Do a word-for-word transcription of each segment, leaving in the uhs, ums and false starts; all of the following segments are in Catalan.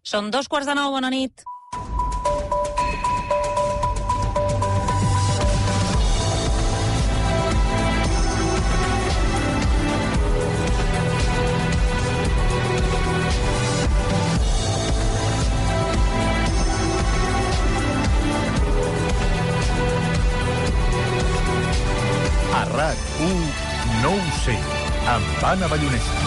Són dos quarts de nou, bona nit. A RAC u, no ho sé, amb Anna Ballonesa.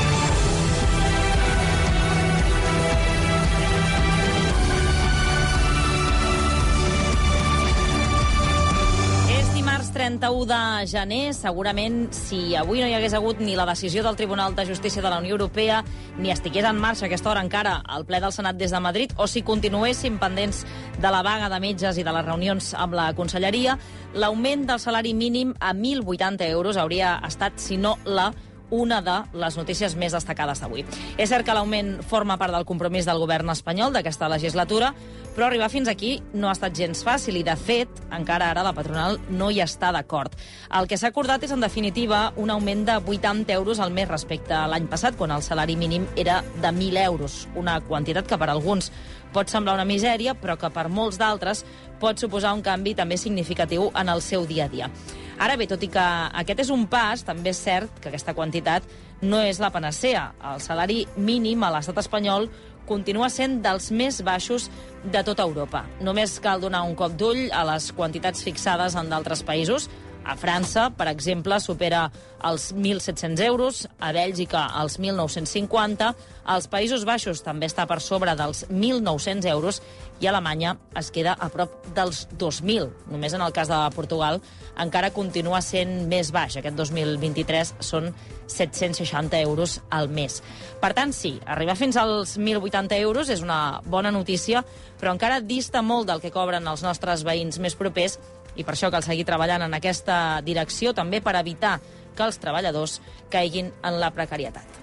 trenta-u de gener, segurament, si avui no hi hagués hagut ni la decisió del Tribunal de Justícia de la Unió Europea, ni estigués en marxa a aquesta hora encara el ple del Senat des de Madrid, o si continuéssim pendents de la vaga de metges i de les reunions amb la Conselleria, l'augment del salari mínim a mil vuitanta euros hauria estat, si no la una de les notícies més destacades d'avui. És cert que l'augment forma part del compromís del govern espanyol d'aquesta legislatura, però arribar fins aquí no ha estat gens fàcil i, de fet, encara ara la patronal no hi està d'acord. El que s'ha acordat és, en definitiva, un augment de vuitanta euros al mes respecte a l'any passat, quan el salari mínim era de mil euros, una quantitat que per alguns pot semblar una misèria, però que per molts d'altres pot suposar un canvi també significatiu en el seu dia a dia. Ara bé, tot i que aquest és un pas, també és cert que aquesta quantitat no és la panacea. El salari mínim a l'estat espanyol continua sent dels més baixos de tota Europa. Només cal donar un cop d'ull a les quantitats fixades en d'altres països. A França, per exemple, supera els mil set-cents euros, a Bèlgica els mil nou-cents cinquanta, als Països Baixos també està per sobre dels mil nou-cents euros i a Alemanya es queda a prop dels dos mil. Només en el cas de Portugal encara continua sent més baix. Aquest dos mil vint-i-tres són set-cents seixanta euros al mes. Per tant, sí, arribar fins als mil vuitanta euros és una bona notícia, però encara dista molt del que cobren els nostres veïns més propers, i per això cal seguir treballant en aquesta direcció, també per evitar que els treballadors caiguin en la precarietat.